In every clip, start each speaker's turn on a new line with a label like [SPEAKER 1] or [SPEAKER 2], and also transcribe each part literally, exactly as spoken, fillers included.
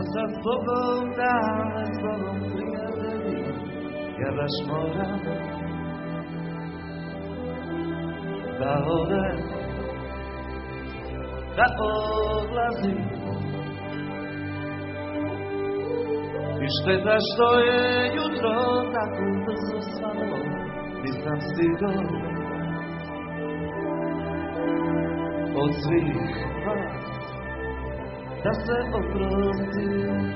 [SPEAKER 1] sad s Bogom dane, s Bogom prijatelji, ja baš moram da odem, da odlazim. I šteta što je jutro tako brzo svanulo, nisam stigao od svih vas da se oprostim.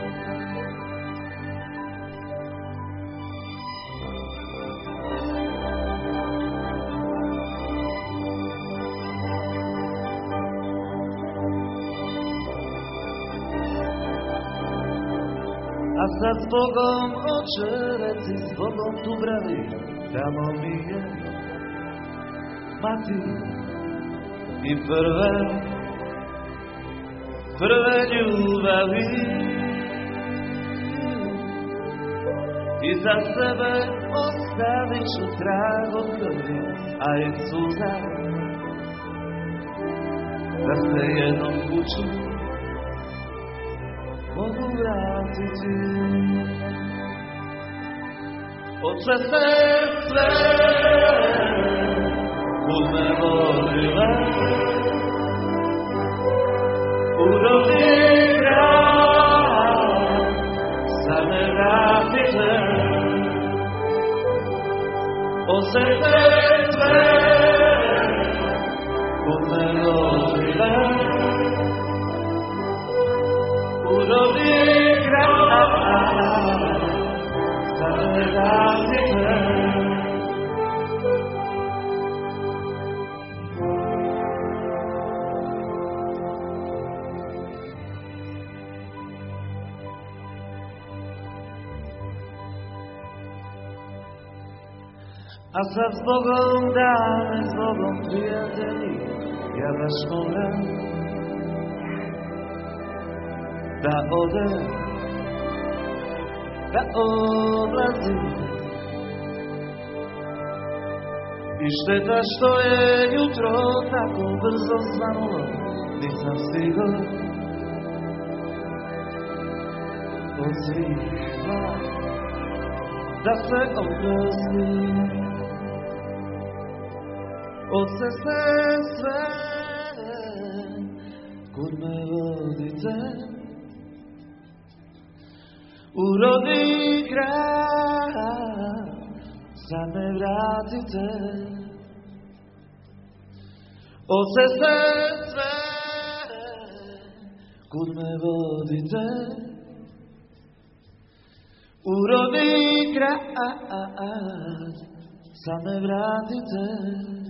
[SPEAKER 1] A sad s Bogom oče, reci s Bogom Dubravi, tamo mi je mati i prve, prve ljubavi. I za sebe ostavit ću trag od krvi, a i suza, da se jednom kuću mogu vratiti. Oče se sve kud me vodila u rodni grad, sad me vratite. Oče se sve kud me vodila u rodni grad, sad me vratite. A sad s Bogom dane, s Bogom prijatelji, ja baš moram da odem, da odlazim. I šteta što je jutro tako brzo svanulo, nisam stigao od svih vas da se oprostim. Oče se sve kud me vodite u rodni grad, sad me vratite. Oče se sve kud me vodite u rodni grad, sad me vratite.